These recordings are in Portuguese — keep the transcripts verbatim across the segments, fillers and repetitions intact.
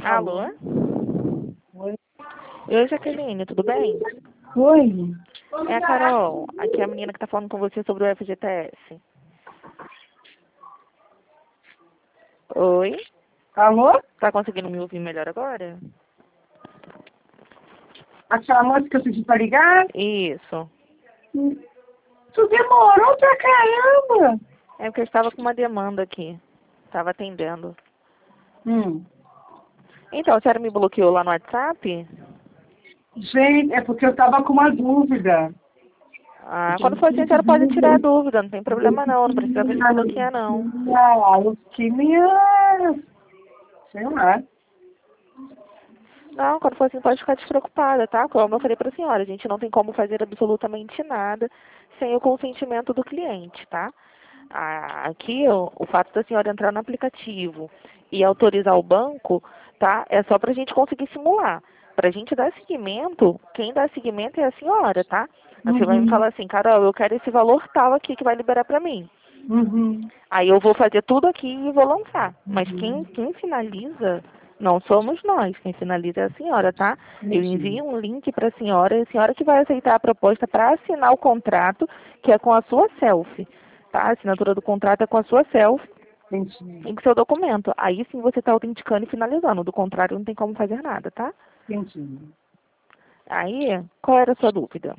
Alô? Alô? Oi. Oi, Jaqueline, tudo bem? Oi. É a Carol, aqui é a menina que tá falando com você sobre o F G T S. Oi? Alô? Tá conseguindo me ouvir melhor agora? Aquela moça que eu pedi pra ligar? Isso. Hum. Tu demorou pra caramba. É porque eu estava com uma demanda aqui. Estava atendendo. Hum. Então, a senhora me bloqueou lá no WhatsApp? Gente, é porque eu tava com uma dúvida. Ah, quando for assim, a senhora pode tirar a dúvida, não tem problema não, não precisa me bloquear não. Ah, eu fiquei meio... Sei lá. Não, quando for assim, pode ficar despreocupada, tá? Como eu falei pra senhora, a gente não tem como fazer absolutamente nada sem o consentimento do cliente, tá? Ah, aqui, o, o fato da senhora entrar no aplicativo e autorizar o banco, tá? É só pra gente conseguir simular. Pra gente dar seguimento, quem dá seguimento é a senhora, tá? Aí você vai me Uhum. falar assim, Carol, eu quero esse valor tal aqui que vai liberar pra mim. Uhum. Aí eu vou fazer tudo aqui e vou lançar. Mas quem, quem finaliza não somos nós. Quem finaliza é a senhora, tá? Eu Entendi. envio um link para a senhora, e a senhora que vai aceitar a proposta para assinar o contrato, que é com a sua selfie. Tá? A assinatura do contrato é com a sua selfie Entendi. e com o seu documento. Aí sim você está autenticando e finalizando. Do contrário, não tem como fazer nada, tá? Entendi. Aí, qual era a sua dúvida?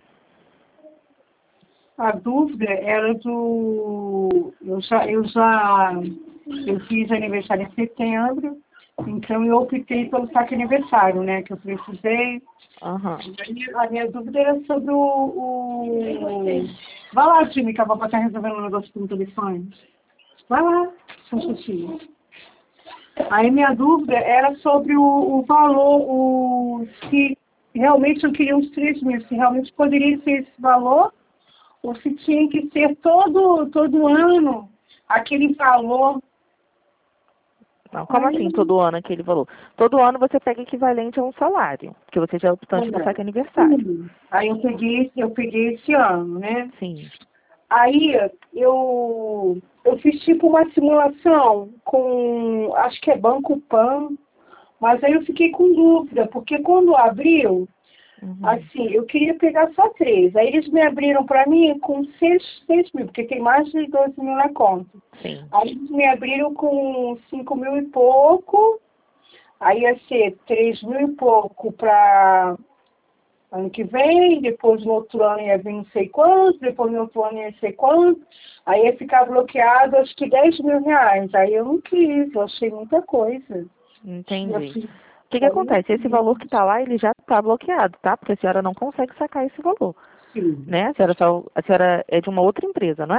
A dúvida era do... Eu já, eu já... Eu fiz aniversário em setembro, então eu optei pelo saque aniversário, né? Que eu precisei. Aham. A minha dúvida era sobre o... o... Vai lá, time, que a vovó tá resolvendo um negócio pelo telefone. Vai lá, só um pouquinho. Aí minha dúvida era sobre o, o valor, o, se realmente eu queria uns três mil, se realmente poderia ser esse valor, ou se tinha que ser todo, todo ano aquele valor. Não, como Aí, assim todo ano aquele valor? Todo ano você pega equivalente a um salário, porque você já é optante do saque aniversário. aí eu peguei, eu peguei esse ano, né? Sim. Aí eu, eu fiz tipo uma simulação com, acho que é Banco Pan, mas aí eu fiquei com dúvida, porque quando abriu, Uhum. assim, eu queria pegar só três. Aí eles me abriram para mim com seis, seis mil, porque tem mais de doze mil na conta. Sim. Aí eles me abriram com cinco mil e pouco, aí ia ser três mil e pouco para ano que vem, depois no outro ano ia vir não sei quanto, depois no outro ano ia sei quanto, aí ia ficar bloqueado acho que dez mil reais. Aí eu não quis, eu achei muita coisa. Eu Entendi. fiz, O que que aí eu não acontece? Esse quis. valor que está lá, ele já está bloqueado, tá? Porque a senhora não consegue sacar esse valor, Sim. né? A senhora, só, a senhora é de uma outra empresa, não é?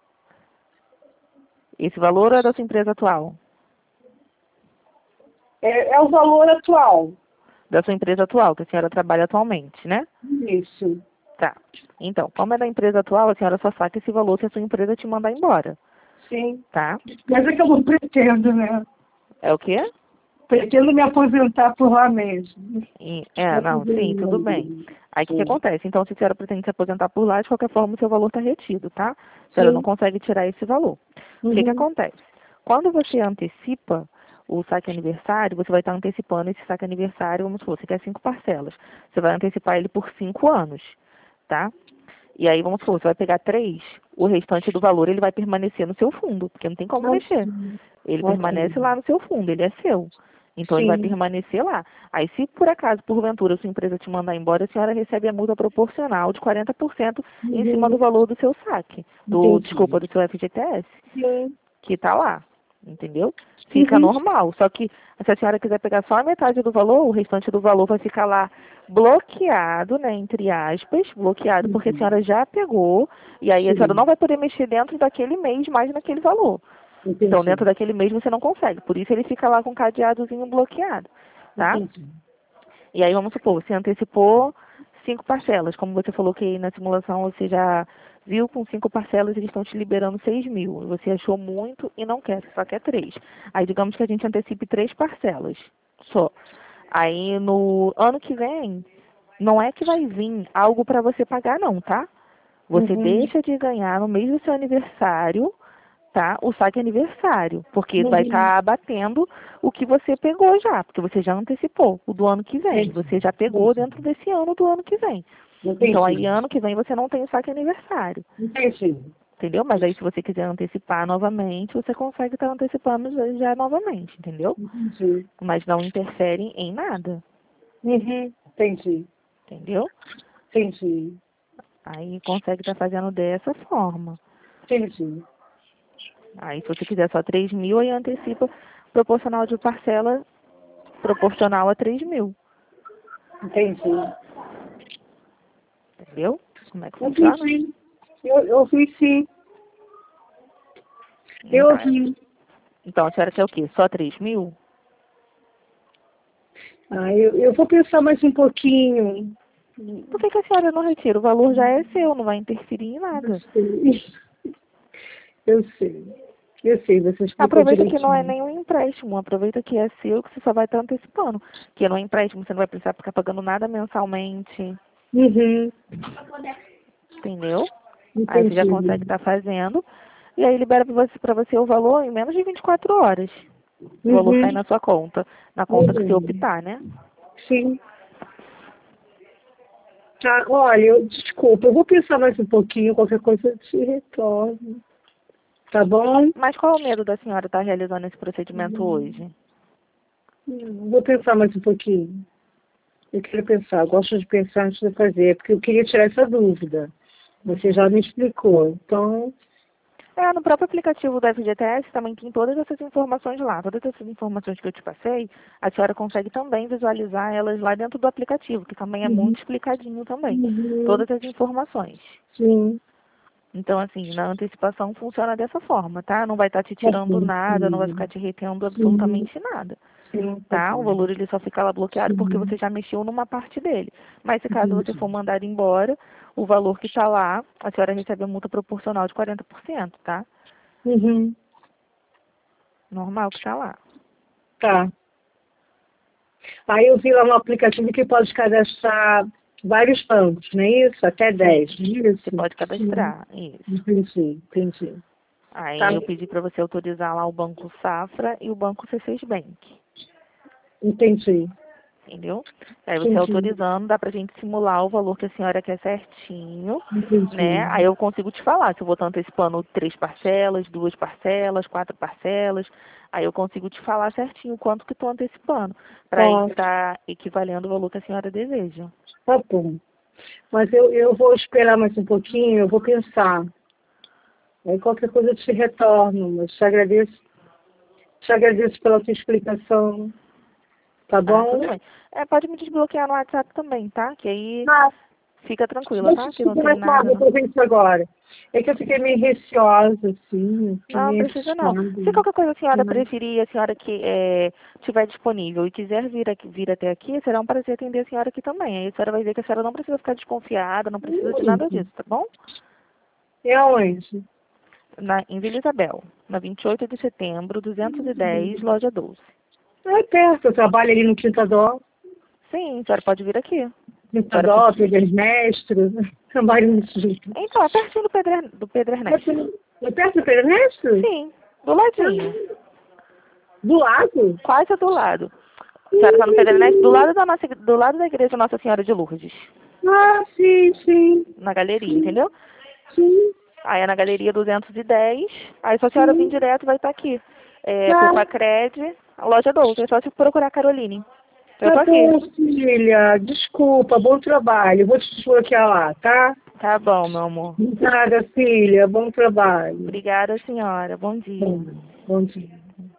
Esse valor é da sua empresa atual? É, é o valor atual. Da sua empresa atual, que a senhora trabalha atualmente, né? Isso. Tá. Então, como é da empresa atual, a senhora só saca esse valor se a sua empresa te mandar embora, Sim. tá? Mas é que eu não pretendo, né? É o quê? Pretendo me aposentar por lá mesmo. E- É, não, sim, tudo bem. Aí o que, que Sim. acontece? Então, se a senhora pretende se aposentar por lá, de qualquer forma, o seu valor está retido, tá? A senhora não Sim. consegue tirar esse valor. O que, que Uhum. acontece? Quando você antecipa o saque aniversário, você vai estar antecipando esse saque aniversário, vamos supor, você quer cinco parcelas. Você vai antecipar ele por cinco anos, tá? E aí, vamos supor, você vai pegar três, o restante do valor ele vai permanecer no seu fundo, porque não tem como mexer. Ok. Ele Ok. permanece lá no seu fundo, ele é seu. Então ele vai Sim. permanecer lá. Aí se por acaso, porventura, sua empresa te mandar embora, a senhora recebe a multa proporcional de quarenta por cento em cima do Uhum. valor do seu saque. Do, desculpa, Entendi. do seu F G T S, Sim. que está lá. Entendeu? Fica Uhum. normal. Só que se a senhora quiser pegar só a metade do valor, o restante do valor vai ficar lá bloqueado, né? Entre aspas, bloqueado, porque a Uhum. senhora já pegou, e aí a senhora Sim. não vai poder mexer dentro daquele mês mais naquele valor. Então, Entendi. dentro daquele mês você não consegue. Por isso ele fica lá com o cadeadozinho bloqueado, tá? Entendi. E aí, vamos supor, você antecipou cinco parcelas. Como você falou que aí na simulação você já viu com cinco parcelas eles estão te liberando seis mil. Você achou muito e não quer, você só quer três. Aí, digamos que a gente antecipe três parcelas só. Aí, no ano que vem, não é que vai vir algo para você pagar, não, tá? Você Uhum. deixa de ganhar no mês do seu aniversário, tá? O saque aniversário, porque Uhum. vai estar abatendo o que você pegou já, porque você já antecipou o do ano que vem. Entendi. Você já pegou dentro desse ano do ano que vem. Entendi. Então aí ano que vem você não tem o saque aniversário. Entendi. Entendeu? Mas aí se você quiser antecipar novamente, você consegue estar antecipando já, já novamente, entendeu? Entendi. Mas não interfere em nada, Uhum. Entendi. entendeu? Entendi. Aí consegue estar fazendo dessa forma. Entendi. Aí se você quiser só três mil, aí antecipa proporcional de parcela proporcional a três mil. Entendi. Entendeu? Como é que funciona? Entendi. Eu, eu vi sim. Eu Então, ouvi. então a senhora quer o quê? Só três mil? Ah, eu, eu vou pensar mais um pouquinho. Por que, que a senhora não retira? O valor já é seu, não vai interferir em Eu nada. sei. Eu sei. Eu sei, você explicou Aproveita que não é direitinho. nenhum empréstimo, aproveita que é seu, que você só vai estar antecipando. Que não é empréstimo, você não vai precisar ficar pagando nada mensalmente, Uhum. entendeu? Aí você já consegue Entendi. estar fazendo, e aí libera para você, pra você o valor em menos de vinte e quatro horas. O valor sai Uhum. na sua conta, na conta que você Uhum. optar, né? Sim. Tá, olha, eu, desculpa, eu vou pensar mais um pouquinho, qualquer coisa eu te retorno. Tá bom? Mas qual é o medo da senhora estar realizando esse procedimento hoje? Hum, Vou pensar mais um pouquinho. Eu quero pensar, eu gosto de pensar antes de fazer, porque eu queria tirar essa dúvida. Você já me explicou. Então, É, no próprio aplicativo do F G T S também tem todas essas informações lá. Todas essas informações que eu te passei, a senhora consegue também visualizar elas lá dentro do aplicativo, que também é uhum, muito explicadinho também. uhum, Todas as informações. sim, Então, assim, na antecipação funciona dessa forma, tá? Não vai estar te tá tirando bom, nada, não vai ficar sim, te retendo sim, absolutamente nada. sim, tá Tá? O bom, valor ele só fica lá bloqueado porque você sim, já mexeu numa parte dele. Mas se caso você entendi. for mandado embora, o valor que está lá, a senhora recebe a multa proporcional de quarenta por cento, tá? Uhum, Normal que está lá. tá. Aí eu vi lá no aplicativo que pode cadastrar vários bancos, não é isso? Até dez, Sim, não é você isso? pode Sim, cadastrar, isso. entendi, entendi. Tá, Aí eu pedi para você autorizar lá o Banco Safra e o Banco C seis Bank, entendi, entendeu? Aí você entendi, autorizando, dá pra gente simular o valor que a senhora quer certinho, né? entendi. Aí eu consigo te falar se eu vou estar antecipando três parcelas, duas parcelas, quatro parcelas. Aí eu consigo te falar certinho quanto que estou antecipando, para Tá, estar equivalendo o valor que a senhora deseja. tá bom. Mas eu, eu vou esperar mais um pouquinho, eu vou pensar. Aí qualquer coisa eu te retorno, mas te agradeço, te agradeço pela tua explicação, tá Ah, bom? tudo bem. É, pode me desbloquear no WhatsApp também, tá? Que aí Ah, fica tranquila, deixa tá? eu Que te não tem conversar, nada, vou não. fazer isso agora. É que eu fiquei meio receosa, assim, fiquei Não, meio precisa não. Se assustada. qualquer coisa a senhora Né? preferir, a senhora que é, tiver disponível e quiser vir, aqui, vir até aqui, será um prazer atender a senhora aqui também. Aí a senhora vai ver que a senhora não precisa ficar desconfiada, não precisa de nada Onde? disso, tá bom? É aonde? Na, em Vila Isabel, na vinte e oito de setembro, duzentos e dez, loja doze. É perto, eu trabalho ali no Quinta Dó. Sim, a senhora pode vir aqui. A Quinta senhora Dó, pre- Pedro Mestre, trabalho nesse jeito. Então, é pertinho do Pedro, Er- do Pedro É Ernesto. per- é perto do Pedro Mestre? Sim, do ladinho. Do lado? Quase do lado. A senhora está no Pedro Ernesto, do lado da nossa, do lado da igreja Nossa Senhora de Lourdes. Ah, sim, sim. Na galeria, Sim, entendeu? sim, Aí é na galeria duzentos e dez. Aí se a senhora vir sim. direto, vai estar aqui. É, por Tá, Facred, a loja doze. É só se procurar Caroline. Eu tá tô aqui. bom, filha. Desculpa, bom trabalho. Vou te desbloquear lá, tá? Tá bom, meu amor. Nada, filha. Bom trabalho. Obrigada, senhora. Bom dia. Bom, bom dia.